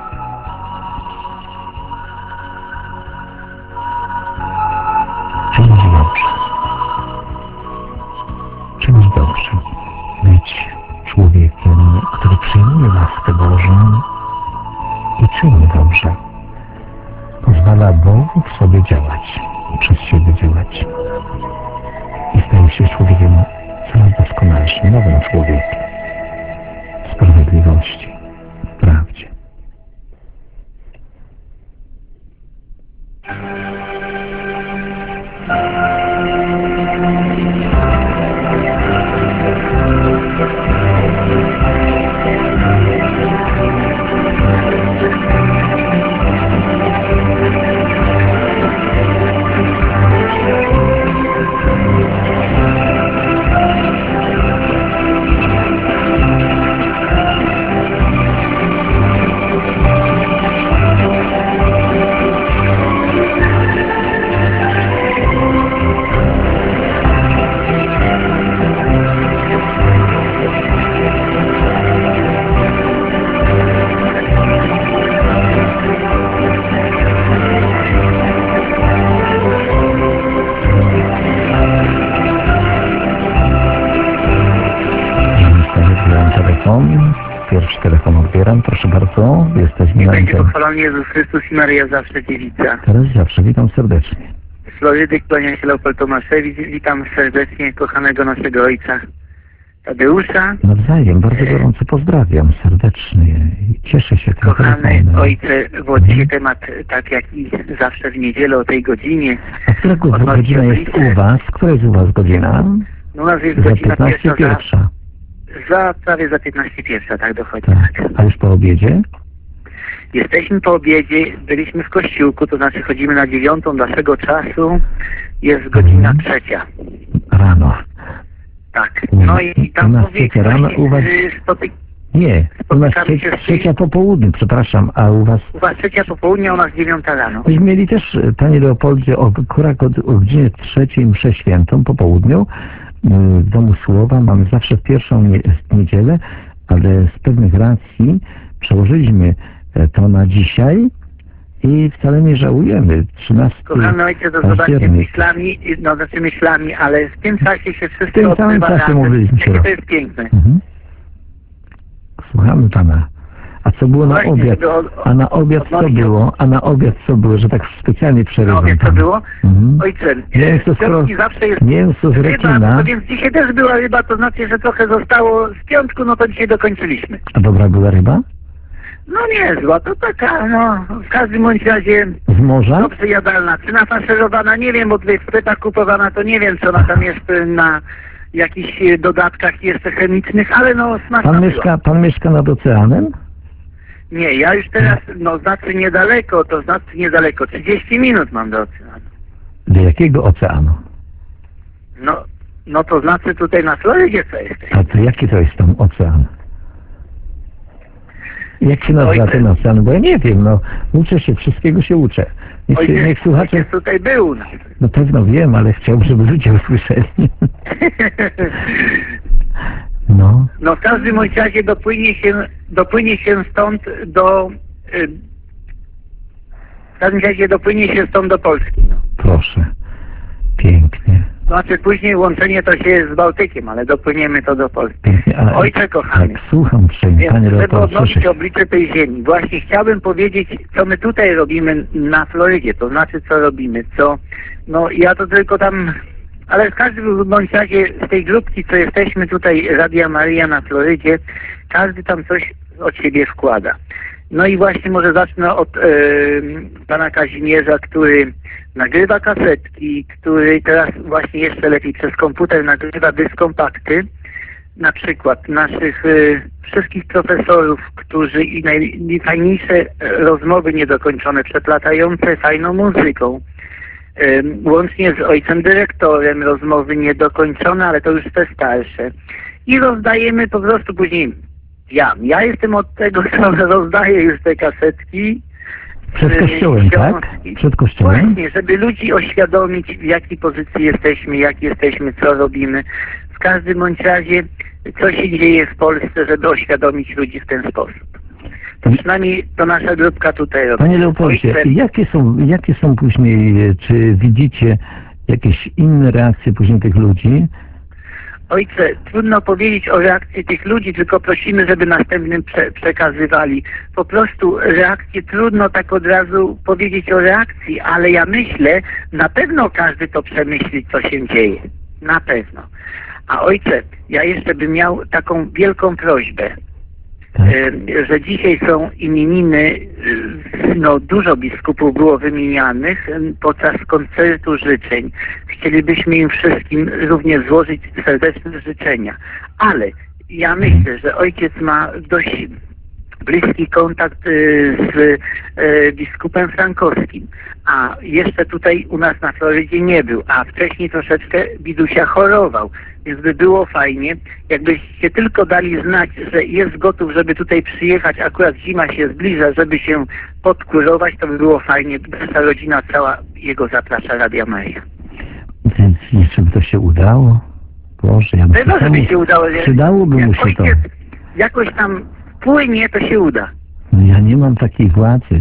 Czynić dobrze. Czynić dobrze. Być człowiekiem, który przyjmuje łaskę Bożą i czyni dobrze. Pozwala Bogu w sobie działać, przez siebie działać. I staje się człowiekiem coraz doskonalszym, nowym człowiekiem. W sprawiedliwości, w prawdzie. Pierwszy telefon odbieram, proszę bardzo, jesteśmy na Będzie pochwalony Jezus Chrystus i Maryja zawsze dziewica. Teraz zawsze, witam serdecznie. Z Florydy kłania się Leopold Tomaszewicz, witam serdecznie kochanego naszego ojca Tadeusza. Nawzajem, bardzo gorąco pozdrawiam serdecznie i cieszę się tym Kochany telefonem. ojcze, bo dzisiaj temat, tak jak i zawsze w niedzielę o tej godzinie. A która godzina jest u Was? Która jest u Was godzina? No u nas jest Za godzina piętnaście pierwsza. Za, za prawie za piętnaście pierwsza, tak dochodzi. Tak. A już po obiedzie? Jesteśmy po obiedzie, byliśmy w kościółku, to znaczy chodzimy na dziewiątą naszego czasu, jest godzina Mhm. trzecia. Rano. Tak. No i, i U tam nas powie, trzecia rano, u was... spotyk... Nie, u nas Spotykamy się trzecia, z- trzecia po południu, przepraszam, a u Was... U was trzecia po południu, a u nas dziewiąta rano. Myśmy mieli też, Panie Leopoldzie, o, akurat o, o godzinie trzeciej mszę świętą po południu mm, w Domu Słowa. Mamy zawsze w pierwszą nie, niedzielę, ale z pewnych racji przełożyliśmy e, to na dzisiaj i wcale nie żałujemy. trzynastego Kochany ojcze, to zobaczcie października. myślami, no znaczy myślami, ale w tym czasie się wszyscy W tym samym odbywa czasie razem. mówiliśmy się. Jakie to jest piękne. Mhm. Słuchamy Pana. A co było na Właśnie, obiad? żeby od- A na obiad co odnosić- było? A na obiad co było, że tak specjalnie No przerywam? wiesz co panu? było? Mhm. Ojcze, Mięso z piątki kro- zawsze jest mięso z ryba, rekina. no więc dzisiaj też była ryba, to znaczy, że trochę zostało z piątku, no to dzisiaj dokończyliśmy. A dobra była ryba? No nie zła, to taka, no w każdym bądź razie Z morza? dobrze jadalna. Czy nafaszerowana, nie wiem, bo tutaj w sklepach kupowana, to nie wiem, co ona tam jest y, na jakichś y, dodatkach jeszcze chemicznych, ale no smaczna Pan była. mieszka, pan mieszka nad oceanem? Nie, ja już teraz, no znaczy niedaleko, to znaczy niedaleko, trzydzieści minut mam do oceanu. Do jakiego oceanu? No, no to znaczy tutaj na Florydzie co jesteś. A to jaki to jest tam ocean? Jak się nazywa Ojcze. ten ocean? Bo ja nie wiem, no uczę się, wszystkiego się uczę. Niech, się, niech słuchacze... ojciec tutaj był u nas. No pewno wiem, ale chciałbym, żeby ludzie usłyszeli. No, No w każdym bądź razie dopłynie się, dopłynie się stąd do... Y, w każdym razie dopłynie się stąd do Polski. No. proszę. Pięknie. Znaczy później łączenie to się jest z Bałtykiem, ale dopłyniemy to do Polski. Pięknie. A, Ojcze kochany. tak, słucham uprzejmie, Więc panie żeby doktorze. odnosić Proszę. oblicze tej ziemi, właśnie chciałbym powiedzieć, co my tutaj robimy na Florydzie, to znaczy co robimy, co, no ja to tylko tam, ale w każdym bądź razie z tej grupki, co jesteśmy tutaj, Radia Maryja na Florydzie, każdy tam coś od siebie wkłada. No i właśnie może zacznę od e, pana Kazimierza, który nagrywa kasetki, który teraz właśnie jeszcze lepiej przez komputer nagrywa dyskompakty, na przykład naszych y, wszystkich profesorów, którzy i najfajniejsze y, rozmowy niedokończone, przeplatające fajną muzyką, y, łącznie z ojcem dyrektorem, rozmowy niedokończone, ale to już te starsze. I rozdajemy po prostu później, ja, ja jestem od tego, co rozdaję już te kasetki. Przed y, kościołem, książ- tak? Przed kościołem? Właśnie, żeby ludzi oświadomić, w jakiej pozycji jesteśmy, jak jesteśmy, co robimy. W każdym bądź razie, co się dzieje w Polsce, żeby oświadomić ludzi w ten sposób. To przynajmniej to nasza grupka tutaj robi. Panie Leopoldzie, Ojcze, jakie są, jakie są później, czy widzicie jakieś inne reakcje później tych ludzi? Ojcze, trudno powiedzieć o reakcji tych ludzi, tylko prosimy, żeby następnym prze przekazywali. Po prostu reakcje, trudno tak od razu powiedzieć o reakcji, ale ja myślę, na pewno każdy to przemyśli, co się dzieje. Na pewno. A ojcze, ja jeszcze bym miał taką wielką prośbę, Tak? e, że dzisiaj są imieniny, e, no dużo biskupów było wymienianych e, podczas koncertu życzeń. Chcielibyśmy im wszystkim również złożyć serdeczne życzenia. Ale ja myślę, że ojciec ma dość bliski kontakt e, z e, biskupem frankowskim, a jeszcze tutaj u nas na Florydzie nie był, a wcześniej troszeczkę Bidusia chorował, więc by było fajnie, jakbyście tylko dali znać, że jest gotów, żeby tutaj przyjechać, akurat zima się zbliża, żeby się podkurować, to by było fajnie, nasza rodzina cała jego zaprasza, Radia Maryja. Więc jeszcze by to się udało? Boże, ja bym Pewno, się żeby temu- się udało. że- Przydałoby jak mu się to. ojciec jakoś tam płynie, to się uda. No ja nie mam takiej władzy.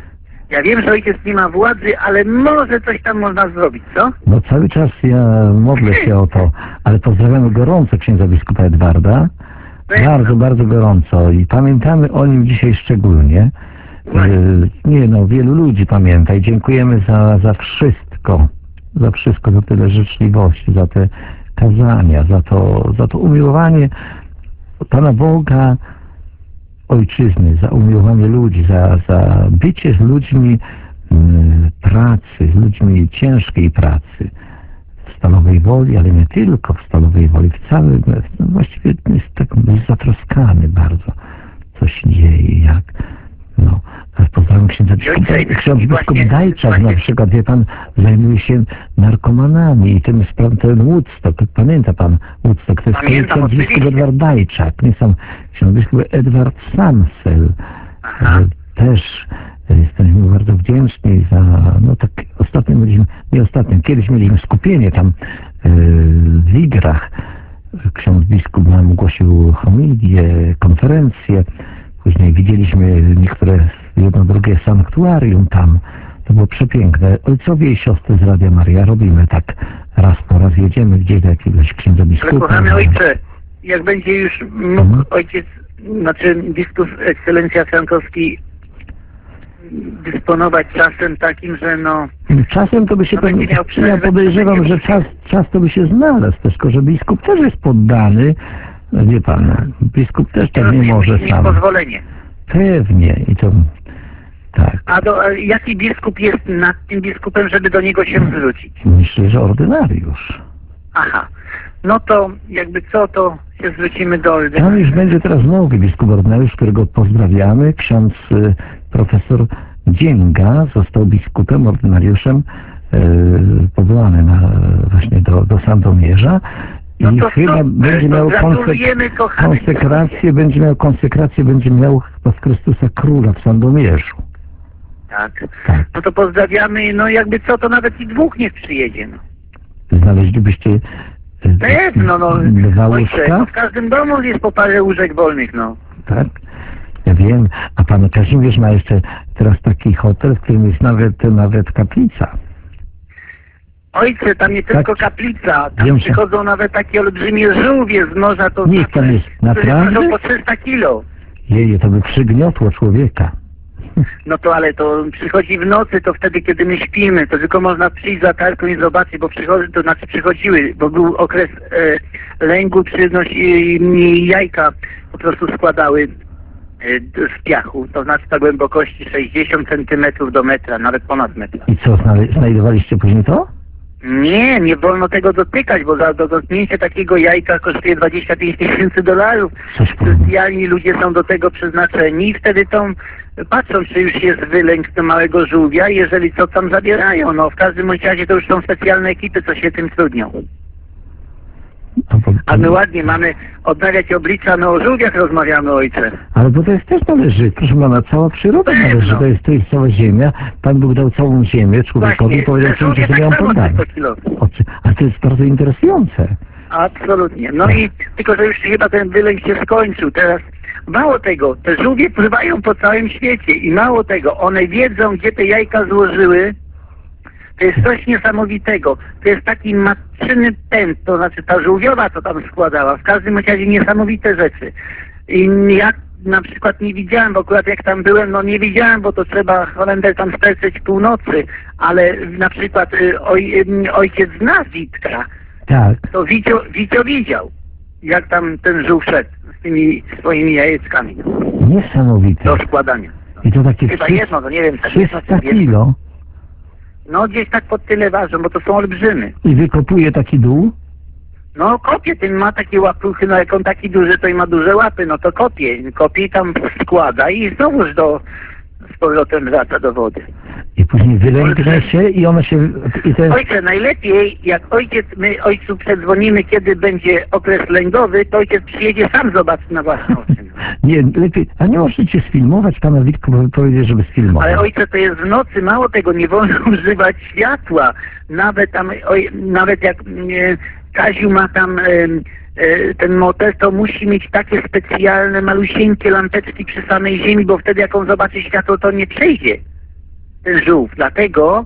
Ja wiem, że ojciec nie ma władzy, ale może coś tam można zrobić, co? No cały czas ja modlę się o to, ale pozdrawiamy gorąco księdza biskupa Edwarda. Bardzo, bardzo gorąco i pamiętamy o nim dzisiaj szczególnie. E, nie no, wielu ludzi pamięta i dziękujemy za, za wszystko, za wszystko, za tyle życzliwości, za te kazania, za to, za to umiłowanie Pana Boga, Ojczyzny, za umiłowanie ludzi, za, za bycie z ludźmi mm, pracy, z ludźmi ciężkiej pracy, w stalowej woli, ale nie tylko w stalowej woli, w całym, no właściwie jest tak zatroskany bardzo, co się dzieje, jak, no, pozdrawiam księdza biskupa, ksiądz biskup Dajczak na przykład, wie pan, zajmuje się narkomanami i tym sprawą, ten Woodstock, pamięta pan Woodstock, to jest Pamiętam, ksiądz biskup oczywiście. Edward Dajczak, nie sam ksiądz biskup Edward Sansel, Aha. e, też jesteśmy mu bardzo wdzięczni za, no tak ostatnio mieliśmy, nie ostatnio, kiedyś mieliśmy skupienie tam e, w Igrach, ksiądz biskup nam głosił homilię, konferencję, później widzieliśmy niektóre, jedno drugie sanktuarium tam, to było przepiękne. Ojcowie i siostry z Radia Maryja robimy tak raz po raz, jedziemy gdzieś do jakiegoś księdza Ale biskupa. kochany ojcze, jak będzie już mógł Mhm. ojciec, znaczy biskup ekscelencja Frankowski dysponować czasem takim, że no... Czasem to by się No pewnie, będzie miał ja przerwę, podejrzewam, będzie że mógł- czas, czas to by się znalazł też, tylko że biskup też jest poddany, no wie pan, no, biskup też tak nie musi może mieć sam. pozwolenie. Pewnie i to, tak, A do, a jaki biskup jest nad tym biskupem, żeby do niego się zwrócić? myślę, że ordynariusz. Aha. No to jakby co, to się zwrócimy do... Tam już będzie teraz nowy biskup ordynariusz, którego pozdrawiamy, ksiądz y, profesor Dzięga został biskupem, ordynariuszem, y, powołany na, właśnie do, do Sandomierza i No to chyba super, będzie to miał gratulujemy, konsek kochany. konsekrację, będzie miał konsekrację, będzie miał chyba w Chrystusa Króla w Sandomierzu. Tak. Tak. No to pozdrawiamy, no jakby co, to nawet i dwóch niech przyjedzie, no. Znaleźlibyście y, Pewno, no. dwa Ojcze, łóżka? no w każdym domu jest po parę łóżek wolnych, no. Tak? Ja wiem, a pan Kazimierz ma jeszcze teraz taki hotel, w którym jest nawet, nawet kaplica. Ojcze, tam nie tylko Tak. kaplica, tam Wiem, że- przychodzą nawet takie olbrzymie żółwie z morza, to Niech tam jest, które naprawdę? ważą po trzysta kilo. Jeje, to by przygniotło człowieka. No to ale to przychodzi w nocy, to wtedy kiedy my śpimy, to tylko można przyjść za tarką i zobaczyć, bo przychodzi, to znaczy przychodziły, bo był okres e, lęgu, przynosi i jajka po prostu składały e, d- z piachu, to znaczy na głębokości sześćdziesiąt centymetrów do metra, nawet ponad metra. I co, znale- znajdowaliście później to? Nie, nie wolno tego dotykać, bo za do dotknięcia takiego jajka kosztuje dwadzieścia pięć tysięcy dolarów. Coś powiem. Specjalni ludzie są do tego przeznaczeni i wtedy tą patrzą, czy już jest wylęk do małego żółwia i jeżeli co tam zabierają. No w każdym bądź razie to już są specjalne ekipy, co się tym trudnią. A, bo, A my ładnie mamy odnawiać oblicza, no o żółwiach rozmawiamy, ojcze. ale bo to jest też należy, proszę pana, cała przyroda Pewno. należy, to jest, to jest cała ziemia. Pan Bóg dał całą ziemię człowiekowi i powiedział, te że żółwie sobie ją tak samo poddamy. tylko kilo. Oczy- Ale to jest bardzo interesujące. Absolutnie. No i tylko, że już chyba ten wylęk się skończył. Teraz mało tego, te żółwie pływają po całym świecie i mało tego, one wiedzą, gdzie te jajka złożyły. To jest coś niesamowitego. To jest taki matczyny pęd, to znaczy ta żółwiowa, co tam składała. W każdym razie niesamowite rzeczy. I ja na przykład nie widziałem, bo akurat jak tam byłem, no nie widziałem, bo to trzeba Holender tam sterczeć północy, ale na przykład y, oj, y, ojciec zna Witka, Tak. to Wicio, Wicio widział, jak tam ten żółw szedł z tymi swoimi jajeczkami Niesamowite. do składania. I to takie Chyba jedno, no nie wiem, tak jedno trzysta czy jedno. kilo. No gdzieś tak pod tyle ważą, bo to są olbrzymy. I wykopuje taki dół. No kopie, ten ma takie łapuchy, no jak on taki duży, to i ma duże łapy, no to kopie. Kopie i tam składa i znowuż do, z powrotem wraca do wody. I później wylęknie się i one się... I to jest... Ojcze, najlepiej jak ojciec, my ojcu przedzwonimy, kiedy będzie okres lęgowy, to ojciec przyjedzie, sam zobaczy na własne oczy. Nie, lepiej... A nie możecie sfilmować pana Witku, bo powiedzieć, żeby sfilmować. Ale ojcze, to jest w nocy, mało tego, nie wolno używać światła. Nawet tam, oj, nawet jak e, Kaziu ma tam e, e, ten motel, to musi mieć takie specjalne, malusieńkie lampeczki przy samej ziemi, bo wtedy jak on zobaczy światło, to nie przejdzie ten żółw. Dlatego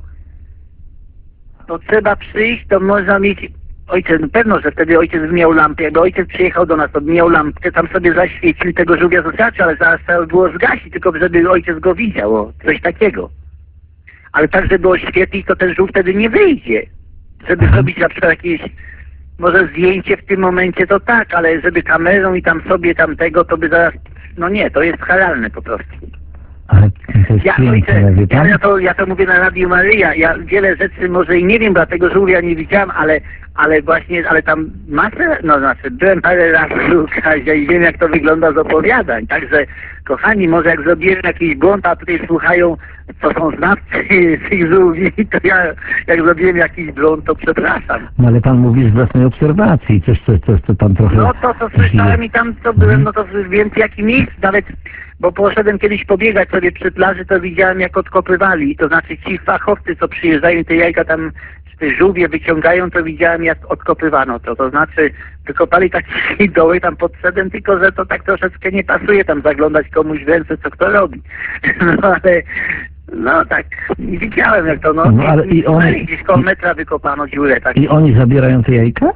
to trzeba przyjść, to można mieć... Ojciec, no pewno, że wtedy ojciec by miał lampę. Jakby ojciec przyjechał do nas, to by miał lampkę, tam sobie zaświecił i tego żółwia zobaczył, ale zaraz trzeba by było zgasić, tylko żeby ojciec go widział, o, coś takiego. Ale tak, żeby oświetlić, to ten żółw wtedy nie wyjdzie. Żeby zrobić na przykład jakieś, może zdjęcie w tym momencie, to tak, ale żeby kamerą i tam sobie tamtego, to by zaraz... No nie, to jest haralne po prostu. Ale to jest Ja, piękne, ojcze, wie pan? ja, to, ja to mówię na Radiu Maryja, ja wiele rzeczy może i nie wiem, dlatego żółwia nie widziałem, ale, ale właśnie, ale tam masę, no znaczy byłem parę razy u Kazia i wiem jak to wygląda z opowiadań, także kochani, może jak zrobiłem jakiś błąd, a tutaj słuchają, co są znawcy tych żółwi, to ja jak zrobiłem jakiś błąd, to przepraszam. No ale pan mówi z własnej obserwacji, coś, coś, coś, co pan trochę... No to co słyszałem i tam co byłem, no to wiem w jakim miejscu, nawet, bo poszedłem kiedyś pobiegać sobie przy plaży, to widziałem jak odkopywali, to znaczy ci fachowcy, co przyjeżdżają i te jajka tam, czy te żółwie wyciągają, to widziałem jak odkopywano to, to znaczy wykopali takie doły, tam podszedłem, tylko że to tak troszeczkę nie pasuje tam zaglądać komuś w ręce, co kto robi, no ale... No tak, widziałem jak to, no, No, ale i oni- gdzieś koło metra wykopano dziurę, tak. I oni zabierają te jajka?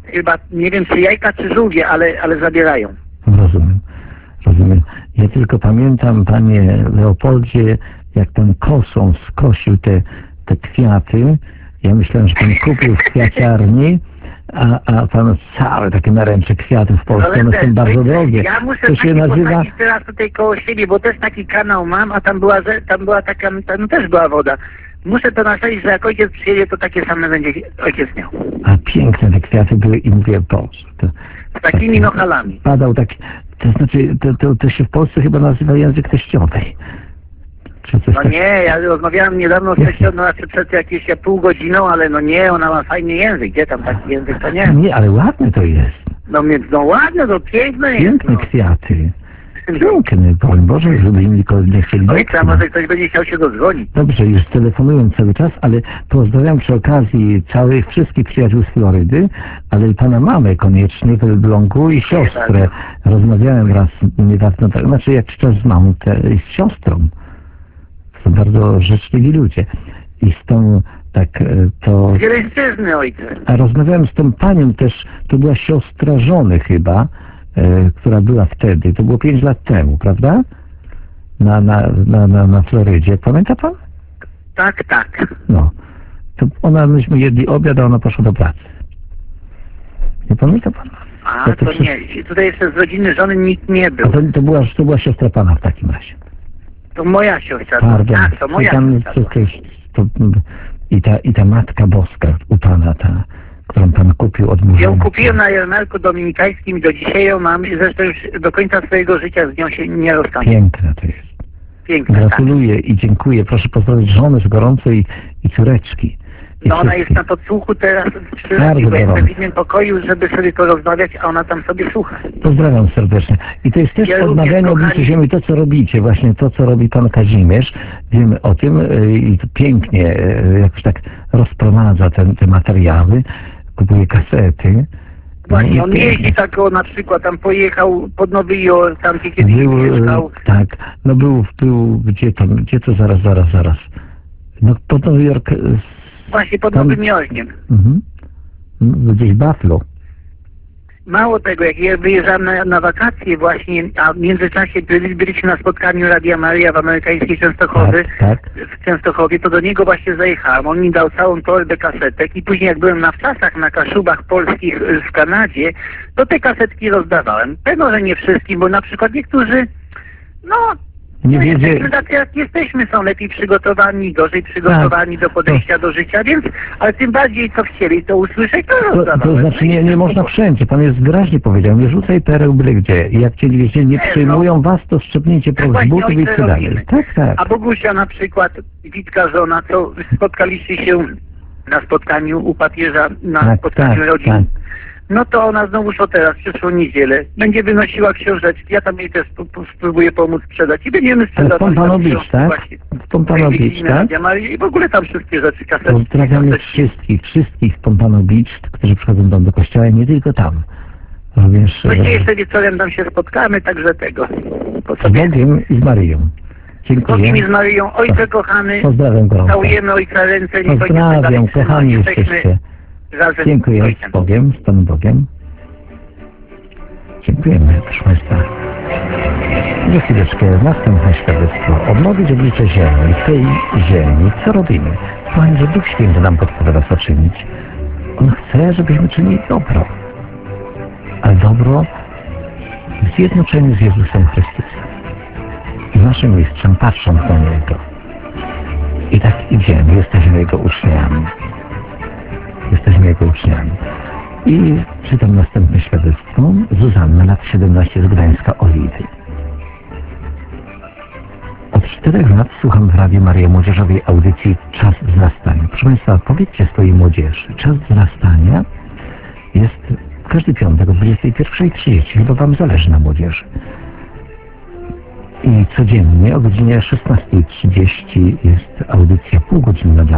chyba, nie wiem czy jajka, czy żółwie, ale, ale zabierają. Rozumiem, rozumiem. Ja tylko pamiętam, panie Leopoldzie, jak pan kosą skosił te, te kwiaty. Ja myślałem, że pan kupił w kwiaciarni, a, a pan całe takie naręcze kwiatów w Polsce, one są bardzo drogie. Ja muszę To się taki nazywa... posadzić teraz tutaj koło siebie, bo też taki kanał mam, a tam była, że- tam była taka, tam też była woda. Muszę to nasadzić, że jak ojciec przyjedzie, to takie same będzie ojciec miał. A piękne te kwiaty były i mówię, Boże, to... Z takimi nochalami. Padał taki... To znaczy, to, to, to się w Polsce chyba nazywa język teściowej. Czy coś No tak... nie, ja rozmawiałem niedawno z teściową, znaczy przed jakieś pół godziną, ale no nie, ona ma fajny język. Gdzie tam taki język, to nie. Nie, ale ładne to jest. No więc, no ładne, to piękne jest. Piękne No. kwiaty. Piękny, powiem Boże, żeby im nikogo nie chcieli Ojca, dotknąć. może ktoś będzie chciał się dodzwonić. Dobrze, już telefonuję cały czas, ale pozdrawiam przy okazji całych, wszystkich przyjaciół z Florydy, ale pana mamę koniecznie w Elblągu i siostrę. Rozmawiałem raz niedawno, tak, znaczy jakiś czas z mamą, te, z siostrą. To bardzo życzliwi ludzie. I z tą, tak, e, to... Z Wieleńszczyzny, ojcze. A rozmawiałem z tą panią też, to była siostra żony chyba, e, która była wtedy, to było pięć lat temu, prawda? Na, na, na, na, na Florydzie. Pamięta pan? Tak, tak. No. To ona, myśmy jedli obiad, a ona poszła do pracy. Nie pamięta pan? A, To- to to przecież- nie. Tutaj jeszcze z rodziny żony nikt nie A był. to, to, była, to była siostra pana w takim razie. To moja siostra. Pardon. Tak, to moja I tam siostra. wszystko jest, to, i, ta, I ta Matka Boska u pana, ta, którą pan kupił od Ją murzyńca. kupiłem na jarmarku dominikańskim i do dzisiaj ją mam i zresztą już do końca swojego życia z nią się nie rozstanę. Piękna to jest. Piękna, tak. Gratuluję i dziękuję. Proszę pozdrowić żonę z gorąco i, i córeczki. I No ona jest wszystkich. na podsłuchu teraz przy Bardzo radiu, bo jestem gorąco. w innym pokoju, żeby sobie porozmawiać, a ona tam sobie słucha. Pozdrawiam serdecznie. I to jest też Ja również, odmawianie kochani. obliczy ziemi, to co robicie, właśnie to co robi pan Kazimierz. Wiemy o tym y, i to pięknie y, jakoś tak rozprowadza te, te materiały, kupuje kasety. Właśnie, No i on pięknie. jeździ tak o, na przykład tam pojechał pod Nowy Jork, tam gdzie kiedyś Był, y, mieszkał. tak, no był, był, gdzie to, gdzie to, zaraz, zaraz, zaraz. No pod Nowy Jork, y, Właśnie pod tam- Nowym Jorkiem. mhm. gdzieś Buffalo. Mało tego, jak ja wyjeżdżałem na, na wakacje właśnie, a w międzyczasie byli, byliśmy na spotkaniu Radia Maryja w amerykańskiej Częstochowie, Tak, tak. w Częstochowie, to do niego właśnie zajechałem. On mi dał całą torbę kasetek i później jak byłem na wczasach na Kaszubach polskich y, w Kanadzie, to te kasetki rozdawałem. Pewno, że nie wszystkim, bo na przykład niektórzy, no, Nie no wiedzie- jesteśmy tacy jak jesteśmy, są lepiej przygotowani, gorzej przygotowani do podejścia do życia, więc, ale tym bardziej co chcieli to usłyszeć, to To, rozdawałem. to znaczy nie, nie można wszędzie. Pan jest wyraźnie powiedział, nie rzucaj pereł byle gdzie. I jak cię nie, nie przyjmują was, to szczepnijcie Tak proch z właśnie, butów i ojcze, tak dalej. robimy. Tak, tak. A Bogusia na przykład, Witka żona, co spotkaliście się na spotkaniu u papieża, na Tak, spotkaniu tak, rodzin. tak. No to ona znowuż o teraz, przyszłą niedzielę, będzie wynosiła książeczki, ja tam jej też p- p- spróbuję pomóc sprzedać i będziemy Ale w sprzedawać. Pompano tam Beach, książki tak? właśnie. W Pompano Beach, Religijne tak? Radia Maryja i w ogóle tam wszystkie rzeczy, kasety. Pozdrawiamy kasety. wszystkich, wszystkich w Pompano Beach, którzy przychodzą tam do kościoła, i nie tylko tam. Również No e, i jeszcze wieczorem tam się spotkamy, także tego. Po z sobie. Bogiem i z Marią. Z Bogiem i Dziękuję. z Maryją. Ojcze kochany, Pozdrawiam gorąco. całujemy ojca ręce, niech ojciec Pozdrawiam, dalej kochani trzyma. Jesteśmy jesteście. razem z Dziękuję ojcem. z Bogiem, z Panem Bogiem. Dziękujemy, proszę Państwa. Za chwileczkę następne świadectwo. Odnowić oblicze ziemi, tej ziemi. Co robimy? Panie, że Duch Święty nam podpowiada, co czynić. On chce, żebyśmy czynili dobro. Ale dobro w zjednoczeniu z Jezusem Chrystusem. Naszym mistrzem, patrząc na Niego. I tak idziemy, jesteśmy Jego uczniami. Jesteśmy Jego uczniami. I czytam następne świadectwo. Zuzanna, lat siedemnaście, z Gdańska, Oliwy. Od czterech lat słucham w Radiu Maryja Młodzieżowej audycji Czas wzrastania. Proszę Państwa, powiedzcie swojej młodzieży. Czas wzrastania jest każdy piątek o dwudziestej pierwszej trzydzieści. Chyba Wam zależy na młodzieży. I codziennie o godzinie szesnastej trzydzieści jest audycja półgodzinna dla